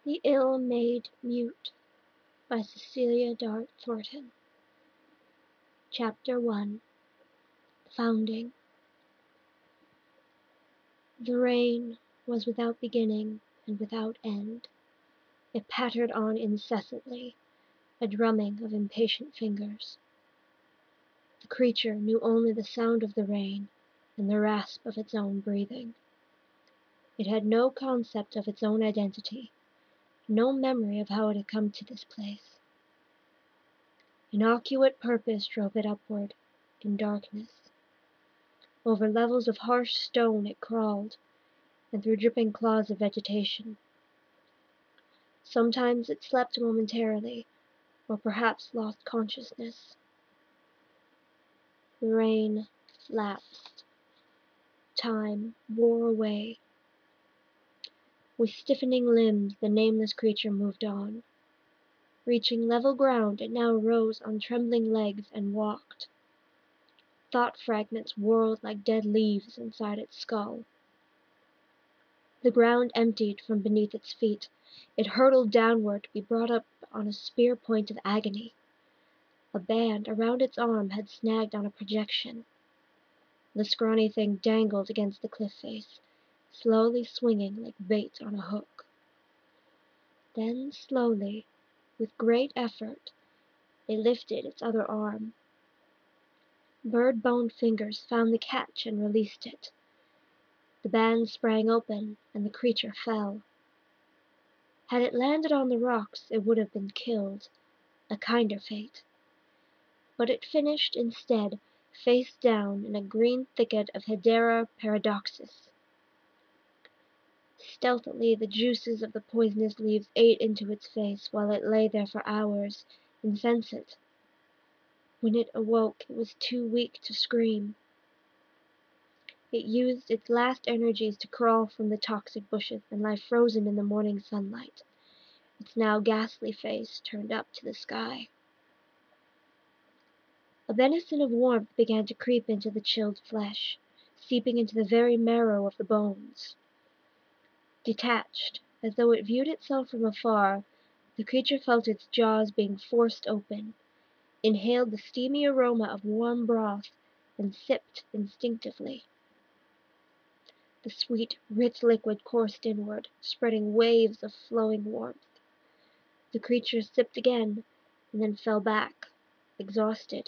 The Ill-Made Mute by Cecilia Dart Thornton. Chapter 1. Founding. The rain was without beginning and without end. It pattered on incessantly, a drumming of impatient fingers. The creature knew only the sound of the rain and the rasp of its own breathing. It had no concept of its own identity, no memory of how it had come to this place. Innocuous purpose drove it upward, in darkness. Over levels of harsh stone it crawled, and through dripping claws of vegetation. Sometimes it slept momentarily, or perhaps lost consciousness. The rain lapsed. Time wore away. With stiffening limbs the nameless creature moved on. Reaching level ground, it now rose on trembling legs and walked. Thought fragments whirled like dead leaves inside its skull. The ground emptied from beneath its feet. It hurtled downward to be brought up on a spear point of agony. A band around its arm had snagged on a projection. The scrawny thing dangled against the cliff face, slowly swinging like bait on a hook. Then slowly, with great effort, it lifted its other arm. Bird-boned fingers found the catch and released it. The band sprang open, and the creature fell. Had it landed on the rocks, it would have been killed, a kinder fate. But it finished instead, face down in a green thicket of Hedera paradoxus. Stealthily the juices of the poisonous leaves ate into its face while it lay there for hours, insensate. When it awoke, it was too weak to scream. It used its last energies to crawl from the toxic bushes and lie frozen in the morning sunlight, its now ghastly face turned up to the sky. A benison of warmth began to creep into the chilled flesh, seeping into the very marrow of the bones. Detached, as though it viewed itself from afar, the creature felt its jaws being forced open, inhaled the steamy aroma of warm broth, and sipped instinctively. The sweet, rich liquid coursed inward, spreading waves of flowing warmth. The creature sipped again, and then fell back, exhausted.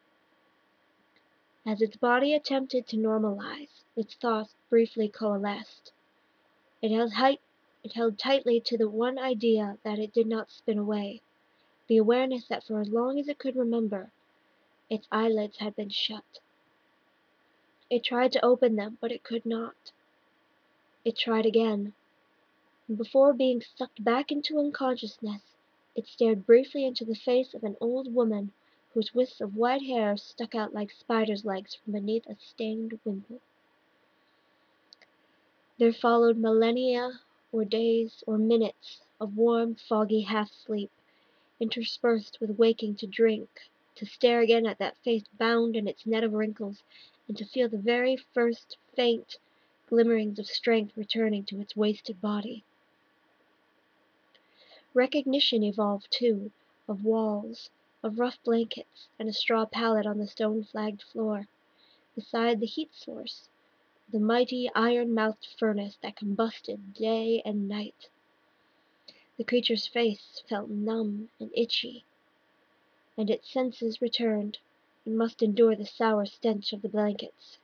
As its body attempted to normalize, its thoughts briefly coalesced. It held tightly to the one idea that it did not spin away, the awareness that for as long as it could remember, its eyelids had been shut. It tried to open them, but it could not. It tried again, and before being sucked back into unconsciousness, it stared briefly into the face of an old woman whose wisps of white hair stuck out like spiders' legs from beneath a stained wimple. There followed millennia, or days, or minutes of warm, foggy half-sleep, interspersed with waking to drink, to stare again at that face bound in its net of wrinkles, and to feel the very first faint glimmerings of strength returning to its wasted body. Recognition evolved, too, of walls, of rough blankets, and a straw pallet on the stone-flagged floor, beside the heat source, the mighty iron-mouthed furnace that combusted day and night. The creature's face felt numb and itchy, and its senses returned, and must endure the sour stench of the blankets.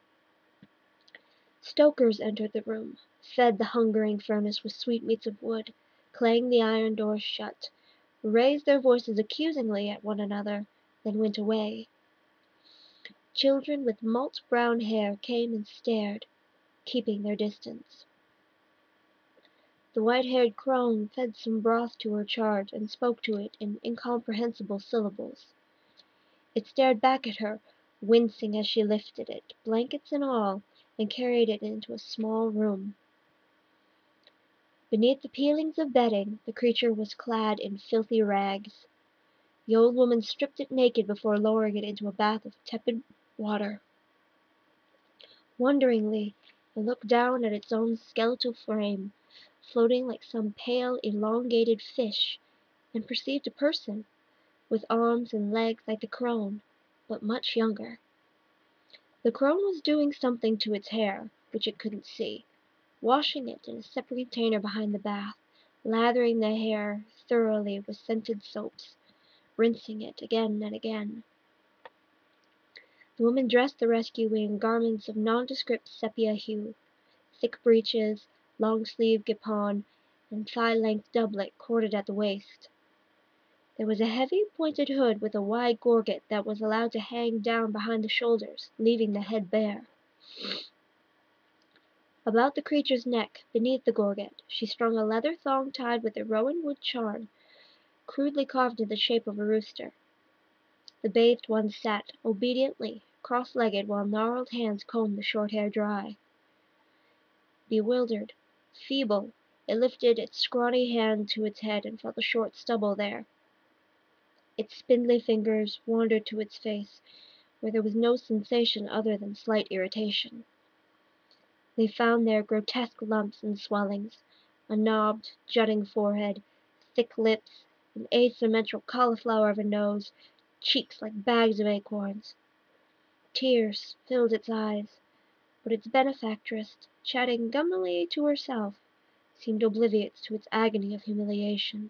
Stokers entered the room, fed the hungering furnace with sweetmeats of wood, clanged the iron doors shut, raised their voices accusingly at one another, then went away. Children with malt-brown hair came and stared, keeping their distance. The white-haired crone fed some broth to her charge and spoke to it in incomprehensible syllables. It stared back at her, wincing as she lifted it, blankets and all, and carried it into a small room. Beneath the peelings of bedding, the creature was clad in filthy rags. The old woman stripped it naked before lowering it into a bath of tepid water. Wonderingly, it looked down at its own skeletal frame, floating like some pale, elongated fish, and perceived a person, with arms and legs like the crone, but much younger. The crone was doing something to its hair, which it couldn't see, washing it in a separate container behind the bath, lathering the hair thoroughly with scented soaps, rinsing it again and again. The woman dressed the rescuee in garments of nondescript sepia hue, thick breeches, long-sleeved guipon, and thigh-length doublet corded at the waist. There was a heavy pointed hood with a wide gorget that was allowed to hang down behind the shoulders, leaving the head bare. About the creature's neck, beneath the gorget, she strung a leather thong tied with a rowan wood charm, crudely carved in the shape of a rooster. The bathed one sat, obediently, cross-legged while gnarled hands combed the short hair dry. Bewildered, feeble, it lifted its scrawny hand to its head and felt the short stubble there. Its spindly fingers wandered to its face, where there was no sensation other than slight irritation. They found there grotesque lumps and swellings, a knobbed, jutting forehead, thick lips, an asymmetrical cauliflower of a nose, cheeks like bags of acorns. Tears filled its eyes, but its benefactress, chatting gummily to herself, seemed oblivious to its agony of humiliation.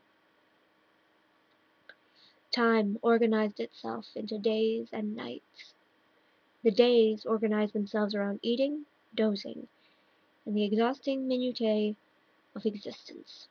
Time organized itself into days and nights. The days organized themselves around eating, dozing, and the exhausting minutiae of existence.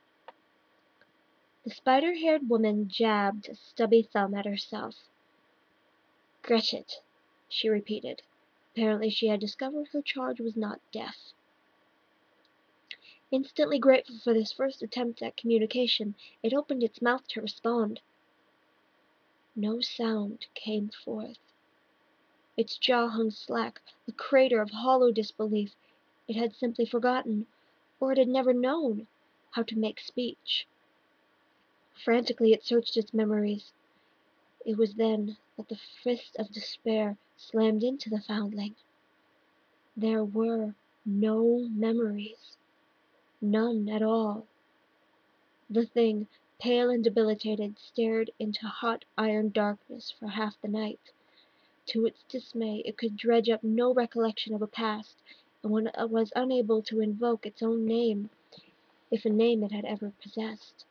The spider-haired woman jabbed a stubby thumb at herself. "Gretchen," she repeated. Apparently she had discovered her charge was not deaf. Instantly grateful for this first attempt at communication, it opened its mouth to respond. No sound came forth. Its jaw hung slack, a crater of hollow disbelief. It had simply forgotten, or it had never known, how to make speech. Frantically it searched its memories. It was then that the fist of despair slammed into the foundling. There were no memories. None at all. The thing, pale and debilitated, stared into hot iron darkness for half the night. To its dismay it could dredge up no recollection of a past, and was unable to invoke its own name, if a name it had ever possessed.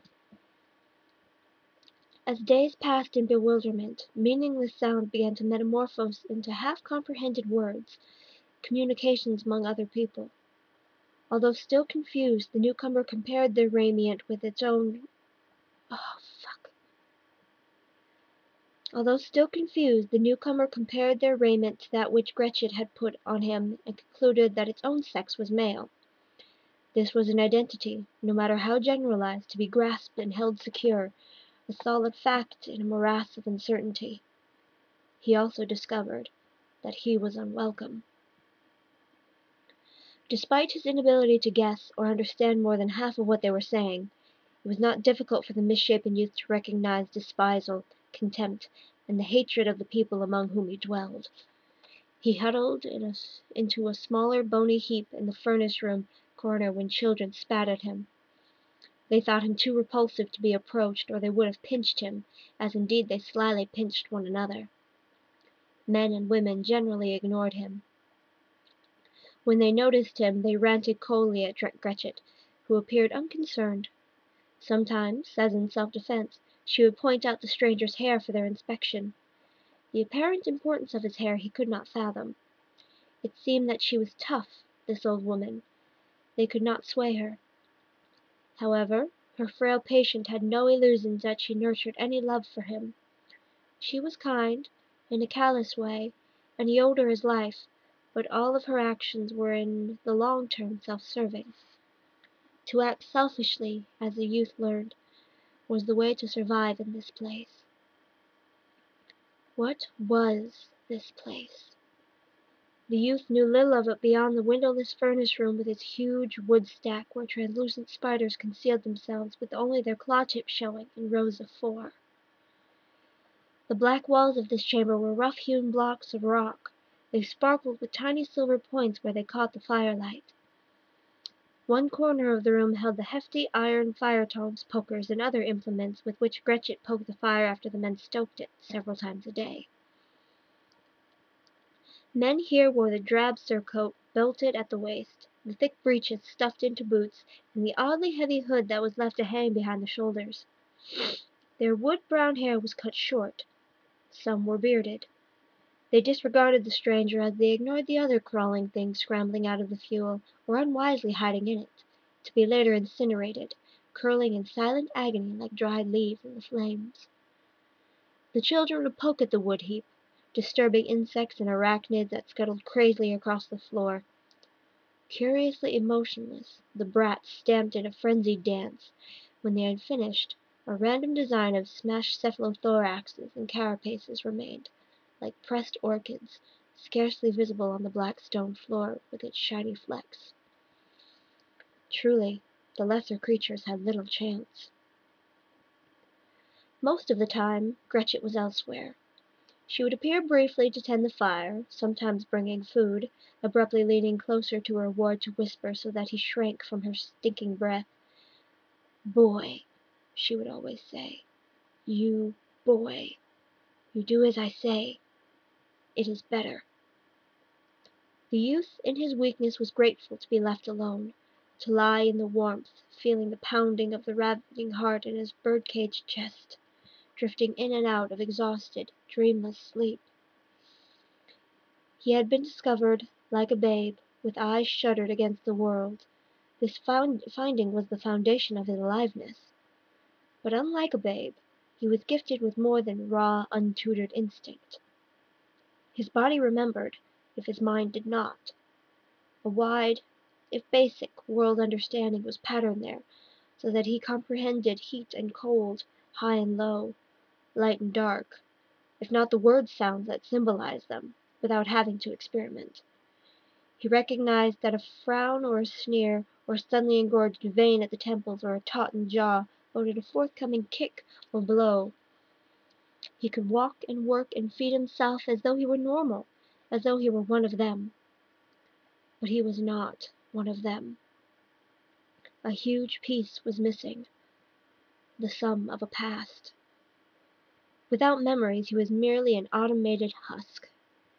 As days passed in bewilderment, meaningless sound began to metamorphose into half-comprehended words, communications among other people. Although still confused, the newcomer compared their raiment with its own. Oh, fuck. Although still confused, the newcomer compared their raiment to that which Gretchen had put on him and concluded that its own sex was male. This was an identity, no matter how generalized, to be grasped and held secure, a solid fact in a morass of uncertainty. He also discovered that he was unwelcome. Despite his inability to guess or understand more than half of what they were saying, it was not difficult for the misshapen youth to recognize despisal, contempt, and the hatred of the people among whom he dwelled. He huddled into a smaller bony heap in the furnace-room corner when children spat at him. They thought him too repulsive to be approached, or they would have pinched him, as indeed they slyly pinched one another. Men and women generally ignored him. When they noticed him, they ranted coldly at Gretchen, who appeared unconcerned. Sometimes, as in self-defense, she would point out the stranger's hair for their inspection. The apparent importance of his hair he could not fathom. It seemed that she was tough, this old woman. They could not sway her. However, her frail patient had no illusions that she nurtured any love for him. She was kind, in a callous way, and he owed her his life, but all of her actions were in the long term self-serving. To act selfishly, as the youth learned, was the way to survive in this place. What was this place? The youth knew little of it beyond the windowless furnace-room with its huge wood stack where translucent spiders concealed themselves with only their claw-tips showing in rows of 4. The black walls of this chamber were rough-hewn blocks of rock. They sparkled with tiny silver points where they caught the firelight. One corner of the room held the hefty iron fire tongs, pokers, and other implements with which Gretchen poked the fire after the men stoked it several times a day. Men here wore the drab surcoat, belted at the waist, the thick breeches stuffed into boots, and the oddly heavy hood that was left to hang behind the shoulders. Their wood-brown hair was cut short. Some were bearded. They disregarded the stranger as they ignored the other crawling things scrambling out of the fuel, or unwisely hiding in it, to be later incinerated, curling in silent agony like dried leaves in the flames. The children would poke at the wood heap, disturbing insects and arachnids that scuttled crazily across the floor. Curiously emotionless, the brats stamped in a frenzied dance. When they had finished, a random design of smashed cephalothoraxes and carapaces remained, like pressed orchids, scarcely visible on the black stone floor with its shiny flecks. Truly, the lesser creatures had little chance. Most of the time, Gretchen was elsewhere. She would appear briefly to tend the fire, sometimes bringing food, abruptly leaning closer to her ward to whisper so that he shrank from her stinking breath. "Boy," she would always say, "you boy, you do as I say. It is better." The youth in his weakness was grateful to be left alone, to lie in the warmth, feeling the pounding of the ravaging heart in his bird-caged chest, drifting in and out of exhausted, dreamless sleep. He had been discovered, like a babe, with eyes shuttered against the world. This finding was the foundation of his aliveness. But unlike a babe, he was gifted with more than raw, untutored instinct. His body remembered, if his mind did not. A wide, if basic, world understanding was patterned there, so that he comprehended heat and cold, high and low, light and dark, if not the word sounds that symbolized them, without having to experiment. He recognized that a frown or a sneer, or a suddenly engorged vein at the temples, or a tautened jaw, boded a forthcoming kick or blow. He could walk and work and feed himself as though he were normal, as though he were one of them. But he was not one of them. A huge piece was missing, the sum of a past. Without memories, he was merely an automated husk.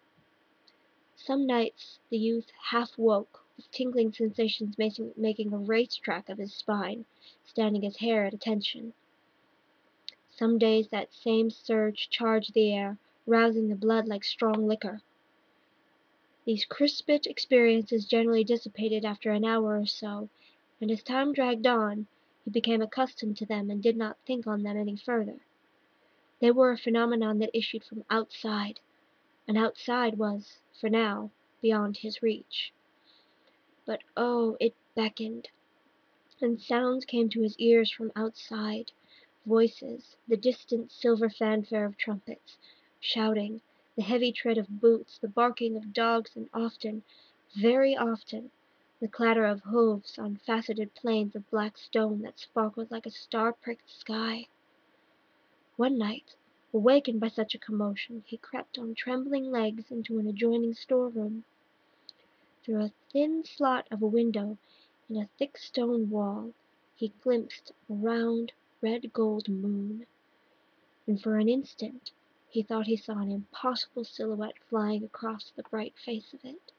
Some nights the youth half woke, with tingling sensations making a racetrack of his spine, standing his hair at attention. Some days that same surge charged the air, rousing the blood like strong liquor. These crispet experiences generally dissipated after an hour or so, and as time dragged on, he became accustomed to them and did not think on them any further. They were a phenomenon that issued from outside, and outside was, for now, beyond his reach. But oh, it beckoned, and sounds came to his ears from outside, voices, the distant silver fanfare of trumpets, shouting, the heavy tread of boots, the barking of dogs, and often, very often, the clatter of hooves on faceted plains of black stone that sparkled like a star-pricked sky. One night, awakened by such a commotion, he crept on trembling legs into an adjoining storeroom. Through a thin slot of a window in a thick stone wall he glimpsed a round, red-gold moon, and for an instant he thought he saw an impossible silhouette flying across the bright face of it.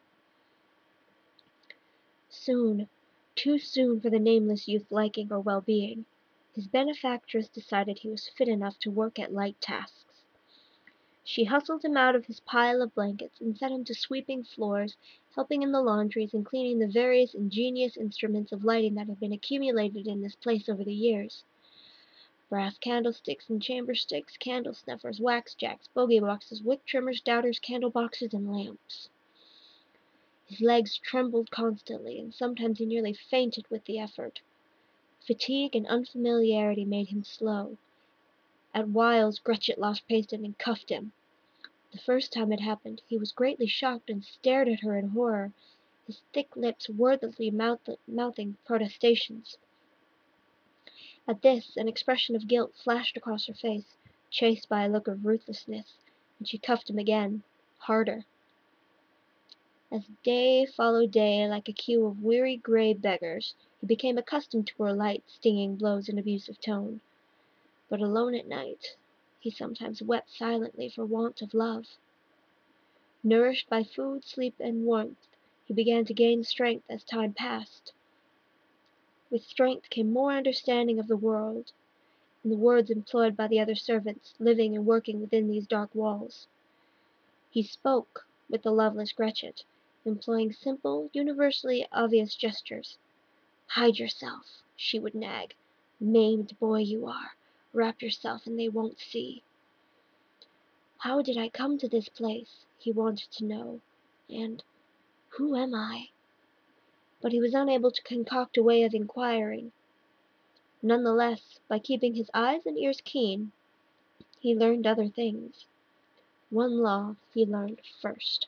Soon, too soon for the nameless youth's liking or well-being, his benefactress decided he was fit enough to work at light tasks. She hustled him out of his pile of blankets and set him to sweeping floors, helping in the laundries, and cleaning the various ingenious instruments of lighting that had been accumulated in this place over the years. Brass candlesticks and chamber sticks, candle snuffers, wax jacks, bogey boxes, wick trimmers, doubters, candle boxes, and lamps. His legs trembled constantly, and sometimes he nearly fainted with the effort. Fatigue and unfamiliarity made him slow. At whiles Gretchen lost patience and cuffed him. The first time it happened, he was greatly shocked and stared at her in horror, his thick lips wordlessly mouthing protestations. At this, an expression of guilt flashed across her face, chased by a look of ruthlessness, and she cuffed him again, harder. As day followed day, like a queue of weary grey beggars, he became accustomed to her light, stinging blows and abusive tone. But alone at night, he sometimes wept silently for want of love. Nourished by food, sleep, and warmth, he began to gain strength as time passed. With strength came more understanding of the world, and the words employed by the other servants living and working within these dark walls. He spoke with the loveless Gretchen, employing simple, universally obvious gestures. "Hide yourself," she would nag. "Maimed boy you are. Wrap yourself and they won't see." How did I come to this place, he wanted to know, and who am I? But he was unable to concoct a way of inquiring. None the less, by keeping his eyes and ears keen, he learned other things. One law he learned first.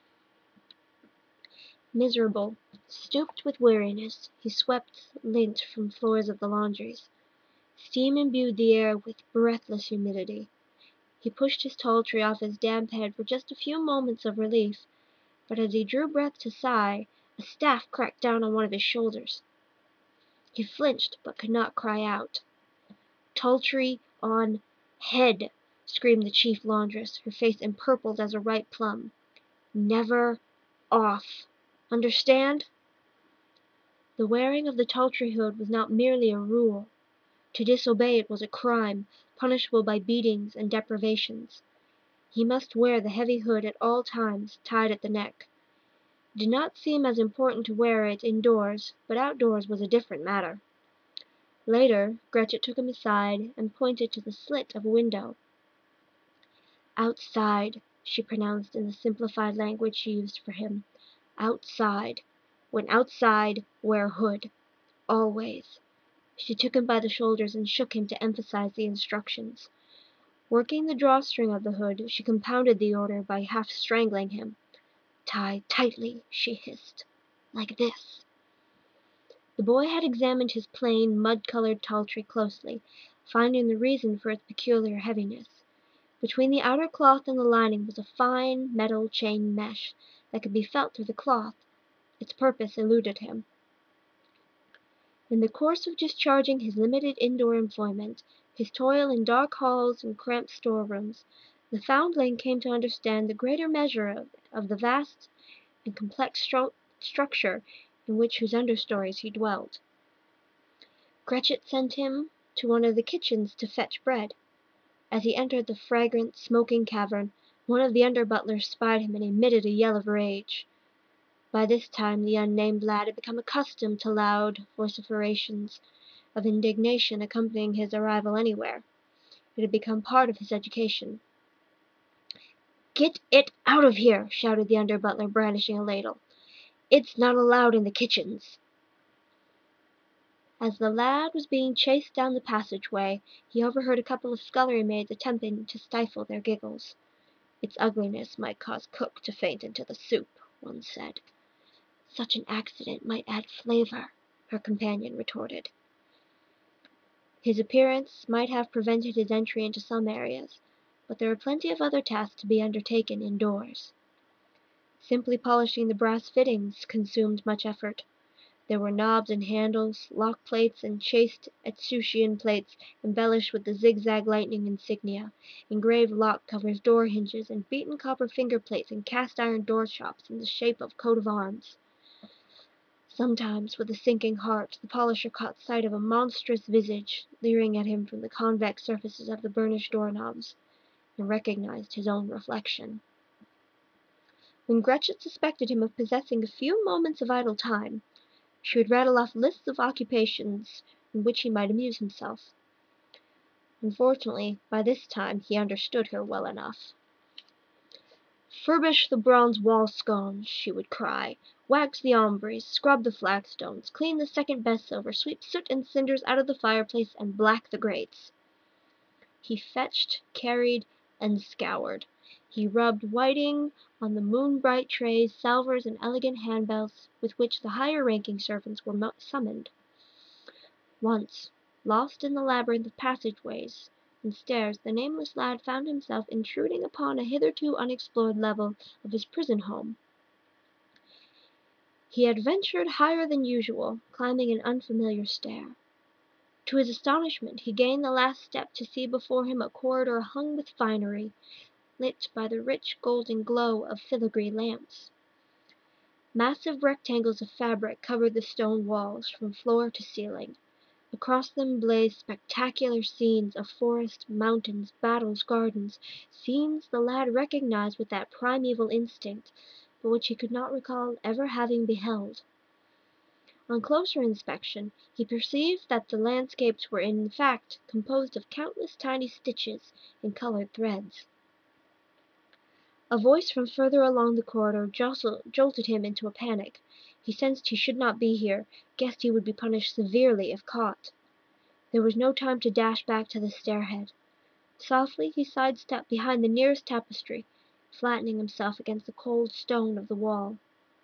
Miserable, stooped with weariness, he swept lint from floors of the laundries. Steam imbued the air with breathless humidity. He pushed his tall-tree off his damp head for just a few moments of relief, but as he drew breath to sigh, a staff cracked down on one of his shoulders. He flinched, but could not cry out. "Talltree on head!" screamed the chief laundress, her face empurpled as a ripe plum. "Never off. Understand?" The wearing of the Talltree hood was not merely a rule. To disobey it was a crime, punishable by beatings and deprivations. He must wear the heavy hood at all times, tied at the neck. It did not seem as important to wear it indoors, but outdoors was a different matter. Later, Gretchen took him aside and pointed to the slit of a window. "Outside," she pronounced in the simplified language she used for him. "Outside. When outside, wear hood. Always." She took him by the shoulders and shook him to emphasize the instructions. Working the drawstring of the hood, she compounded the order by half strangling him. "Tie tightly," she hissed. "Like this." The boy had examined his plain, mud-colored talltree closely, finding the reason for its peculiar heaviness. Between the outer cloth and the lining was a fine, metal chain mesh that could be felt through the cloth. Its purpose eluded him. In the course of discharging his limited indoor employment, his toil in dark halls and cramped storerooms, the foundling came to understand the greater measure of the vast and complex structure in whose understories he dwelt. Gretchen sent him to one of the kitchens to fetch bread. As he entered the fragrant, smoking cavern, one of the under butlers spied him and emitted a yell of rage. By this time the unnamed lad had become accustomed to loud vociferations of indignation accompanying his arrival anywhere. It had become part of his education. "Get it out of here!" shouted the under butler, brandishing a ladle. "It's not allowed in the kitchens." As the lad was being chased down the passageway, he overheard a couple of scullery maids attempting to stifle their giggles. "Its ugliness might cause cook to faint into the soup," one said. "Such an accident might add flavor," her companion retorted. His appearance might have prevented his entry into some areas, but there were plenty of other tasks to be undertaken indoors. Simply polishing the brass fittings consumed much effort. There were knobs and handles, lock plates and chased Etruscan plates embellished with the zigzag lightning insignia, engraved lock covers, door hinges, and beaten copper finger plates and cast iron door chops in the shape of coat of arms. Sometimes, with a sinking heart, the polisher caught sight of a monstrous visage leering at him from the convex surfaces of the burnished doorknobs, and recognized his own reflection. When Gretchen suspected him of possessing a few moments of idle time, she would rattle off lists of occupations in which he might amuse himself. Unfortunately, by this time he understood her well enough. "Furbish the bronze wall scones," she would cry. "Wax the ombres, scrub the flagstones, clean the second-best silver, sweep soot and cinders out of the fireplace, and black the grates." He fetched, carried, and scoured. He rubbed whiting on the moon-bright trays, salvers, and elegant handbells with which the higher-ranking servants were summoned. Once, lost in the labyrinth of passageways and stairs, the nameless lad found himself intruding upon a hitherto unexplored level of his prison home. He had ventured higher than usual, climbing an unfamiliar stair. To his astonishment he gained the last step to see before him a corridor hung with finery, lit by the rich golden glow of filigree lamps. Massive rectangles of fabric covered the stone walls from floor to ceiling. Across them blazed spectacular scenes of forest, mountains, battles, gardens, scenes the lad recognized with that primeval instinct, but which he could not recall ever having beheld. On closer inspection he perceived that the landscapes were in fact composed of countless tiny stitches in colored threads. A voice from further along the corridor jolted him into a panic. He sensed he should not be here, guessed he would be punished severely if caught. There was no time to dash back to the stairhead. Softly he sidestepped behind the nearest tapestry, flattening himself against the cold stone of the wall.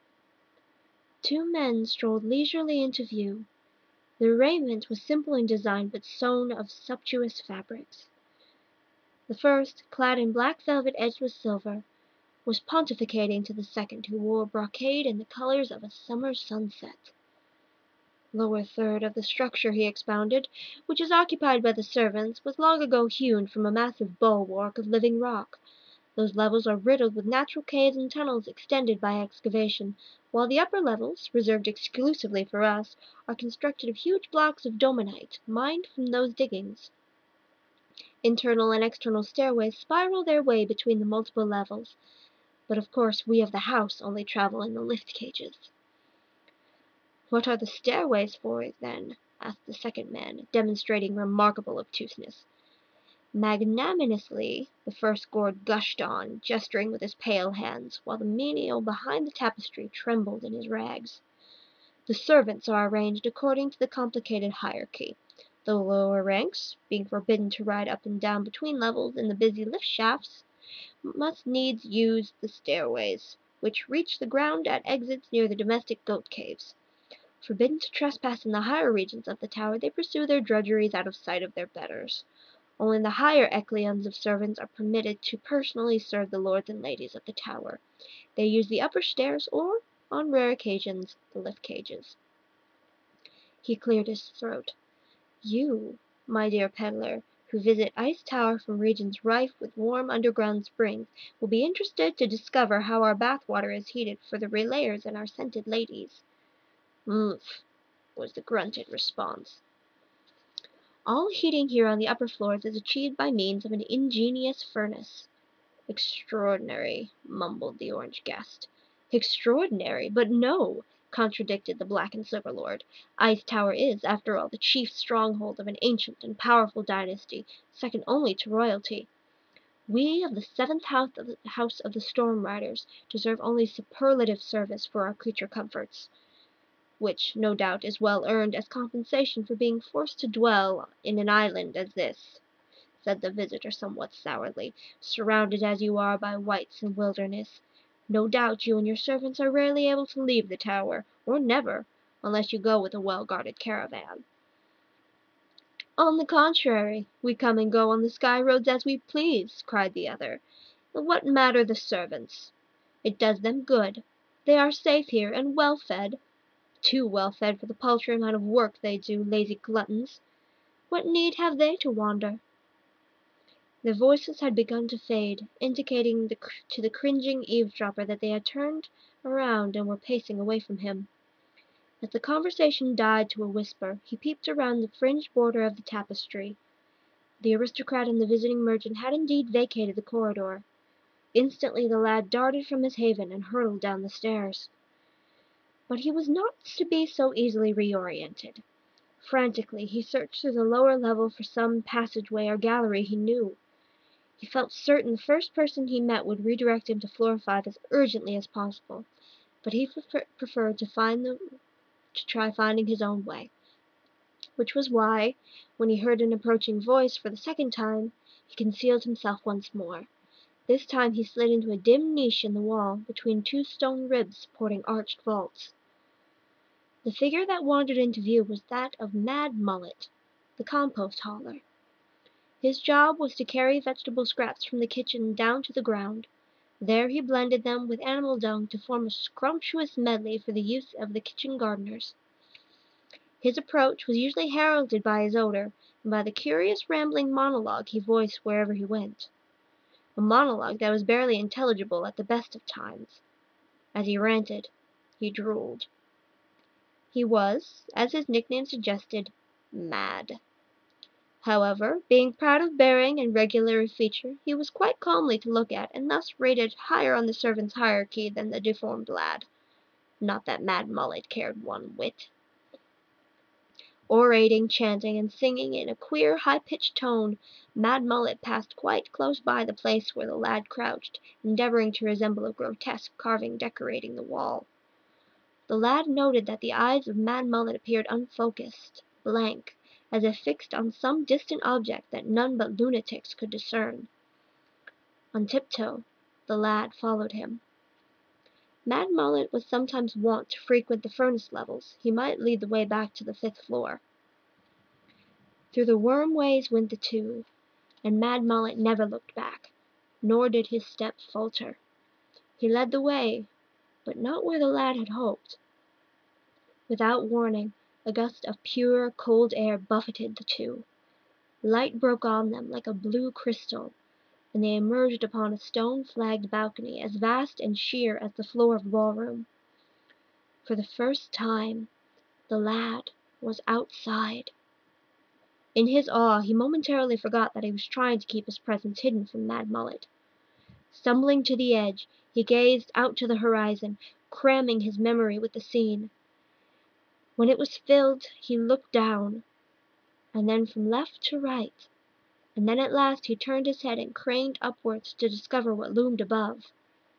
Two men strolled leisurely into view. Their raiment was simple in design but sewn of sumptuous fabrics. The first, clad in black velvet edged with silver, was pontificating to the second, who wore brocade in the colors of a summer sunset. Lower third of the structure, he expounded, which is occupied by the servants, was long ago hewn from a massive bulwark of living rock. Those levels are riddled with natural caves and tunnels extended by excavation, while the upper levels, reserved exclusively for us, are constructed of huge blocks of dominite, mined from those diggings. Internal and external stairways spiral their way between the multiple levels, but of course we of the house only travel in the lift cages. What are the stairways for, then? Asked the second man, demonstrating remarkable obtuseness. Magnanimously the first gourd gushed on, gesturing with his pale hands, while the menial behind the tapestry trembled in his rags. The servants are arranged according to the complicated hierarchy. The lower ranks, being forbidden to ride up and down between levels in the busy lift shafts, must needs use the stairways, which reach the ground at exits near the domestic goat caves. Forbidden to trespass in the higher regions of the tower, they pursue their drudgeries out of sight of their betters. Only the higher echelons of servants are permitted to personally serve the lords and ladies of the tower. They use the upper stairs or, on rare occasions, the lift cages. He cleared his throat. You, my dear peddler, who visit Ice Tower from regions rife with warm underground springs, will be interested to discover how our bathwater is heated for the relayers and our scented ladies. "Umph," was the grunted response. "All heating here on the upper floors is achieved by means of an ingenious furnace." "Extraordinary," mumbled the orange guest. "Extraordinary, but no," contradicted the black and silver lord. "Ice Tower is, after all, the chief stronghold of an ancient and powerful dynasty, second only to royalty. We of the seventh house of the Storm Riders deserve only superlative service for our creature comforts, which, no doubt, is well earned as compensation for being forced to dwell in an island as this," said the visitor somewhat sourly, "surrounded as you are by whites and wilderness. No doubt you and your servants are rarely able to leave the tower, or never, unless you go with a well-guarded caravan." "On the contrary, we come and go on the sky roads as we please," cried the other. "What matter the servants? It does them good. They are safe here, and well fed. Too well fed for the paltry amount of work they do, lazy gluttons. What need have they to wander?" Their voices had begun to fade, indicating to the cringing eavesdropper that they had turned around and were pacing away from him. As the conversation died to a whisper, he peeped around the fringed border of the tapestry. The aristocrat and the visiting merchant had indeed vacated the corridor. Instantly the lad darted from his haven and hurtled down the stairs. But he was not to be so easily reoriented. Frantically he searched through the lower level for some passageway or gallery he knew. He felt certain the first person he met would redirect him to floor 5 as urgently as possible, but he preferred to try finding his own way, which was why, when he heard an approaching voice for the second time, he concealed himself once more. This time he slid into a dim niche in the wall, between two stone ribs supporting arched vaults. The figure that wandered into view was that of Mad Mullet, the compost hauler. His job was to carry vegetable scraps from the kitchen down to the ground. There he blended them with animal dung to form a scrumptious medley for the use of the kitchen gardeners. His approach was usually heralded by his odor, and by the curious rambling monologue he voiced wherever he went. A monologue that was barely intelligible at the best of times. As he ranted, he drooled. He was, as his nickname suggested, mad. However, being proud of bearing and regular of feature, he was quite comely to look at, and thus rated higher on the servants' hierarchy than the deformed lad. Not that Mad Mullet cared one whit. Orating, chanting, and singing in a queer, high-pitched tone, Mad Mullet passed quite close by the place where the lad crouched, endeavoring to resemble a grotesque carving decorating the wall. The lad noted that the eyes of Mad Mullet appeared unfocused, blank, as if fixed on some distant object that none but lunatics could discern. On tiptoe, the lad followed him. Mad Mullet was sometimes wont to frequent the furnace levels. He might lead the way back to the 5th floor. Through the worm ways went the two, and Mad Mullet never looked back, nor did his step falter. He led the way, but not where the lad had hoped. Without warning, a gust of pure, cold air buffeted the two. Light broke on them like a blue crystal, and they emerged upon a stone-flagged balcony as vast and sheer as the floor of a ballroom. For the first time, the lad was outside. In his awe, he momentarily forgot that he was trying to keep his presence hidden from Mad Mullet. Stumbling to the edge, he gazed out to the horizon, cramming his memory with the scene. When it was filled, he looked down, and then from left to right, and then at last he turned his head and craned upwards to discover what loomed above.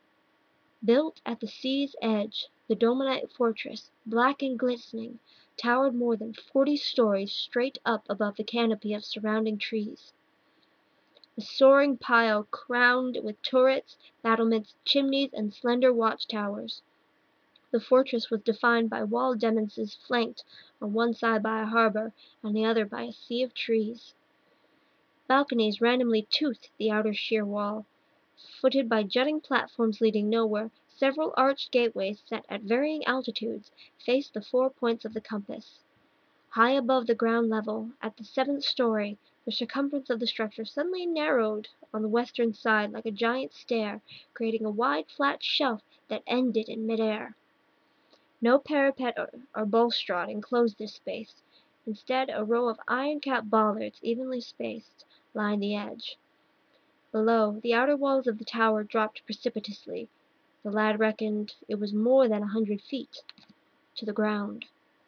Built at the sea's edge, the Dominite fortress, black and glistening, towered more than 40 stories straight up above the canopy of surrounding trees. A soaring pile crowned with turrets, battlements, chimneys, and slender watchtowers. The fortress was defined by walled eminences flanked on one side by a harbor, on the other by a sea of trees. Balconies randomly toothed the outer sheer wall. Footed by jutting platforms leading nowhere, several arched gateways set at varying altitudes faced the 4 points of the compass. High above the ground level, at the 7th story, the circumference of the structure suddenly narrowed on the western side like a giant stair, creating a wide flat shelf that ended in mid-air. No parapet or balustrade enclosed this space. Instead, a row of iron-capped bollards, evenly spaced, lined the edge. Below, the outer walls of the tower dropped precipitously. The lad reckoned it was more than 100 feet to the ground.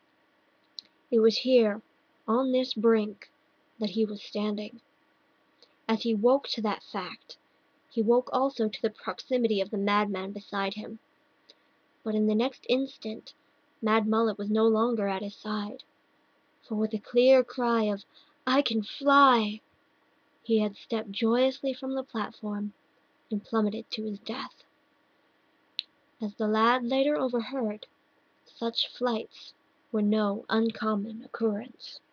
It was here, on this brink, that he was standing. As he woke to that fact, he woke also to the proximity of the madman beside him. But in the next instant, Mad Mullet was no longer at his side, for with a clear cry of "I can fly!" he had stepped joyously from the platform and plummeted to his death. As the lad later overheard, such flights were no uncommon occurrence.